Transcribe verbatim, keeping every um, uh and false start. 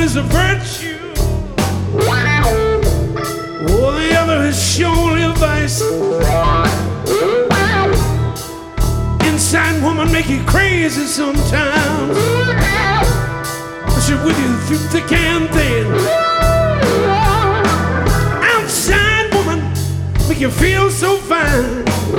is a virtue. Oh, the other is surely a vice. Inside woman make you crazy sometimes. She's with you through thick and thin. Outside woman make you feel so fine.